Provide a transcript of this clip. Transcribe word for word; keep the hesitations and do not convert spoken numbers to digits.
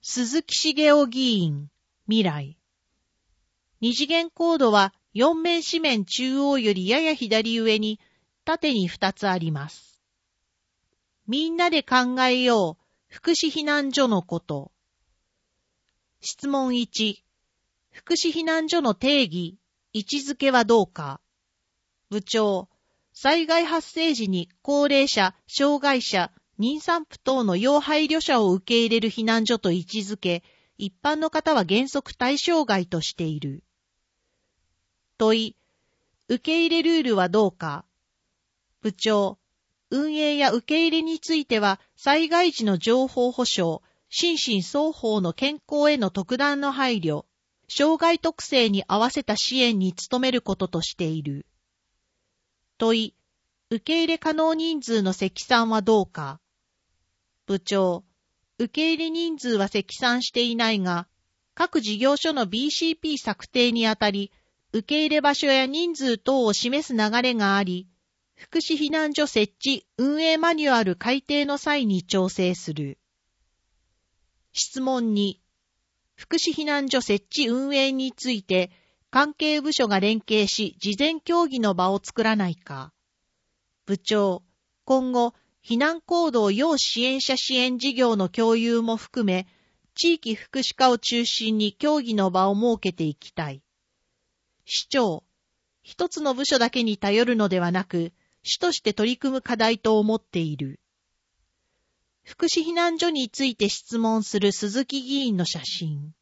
鈴木茂雄議員、未来。二次元コードはよん面四面中央よりやや左上に縦にふたつあります。みんなで考えよう、福祉避難所のこと。質問いち、福祉避難所の定義、位置づけはどうか。部長、災害発生時に高齢者、障害者、妊産婦等の要配慮者を受け入れる避難所と位置づけ、一般の方は原則対象外としている。問い、受け入れルールはどうか。部長、運営や受け入れについては、災害時の情報保障、心身双方の健康への特段の配慮、障害特性に合わせた支援に努めることとしている。問い、受け入れ可能人数の積算はどうか。部長、受け入れ人数は積算していないが、各事業所の ビーシーピー 策定にあたり、受け入れ場所や人数等を示す流れがあり、福祉避難所設置運営マニュアル改定の際に調整する。質問に、福祉避難所設置運営について、関係部署が連携し、事前協議の場を作らないか。部長、今後、避難行動要支援者支援事業の共有も含め、地域福祉課を中心に協議の場を設けていきたい。市長、一つの部署だけに頼るのではなく、主として取り組む課題と思っている。福祉避難所について質問する鈴木議員の写真。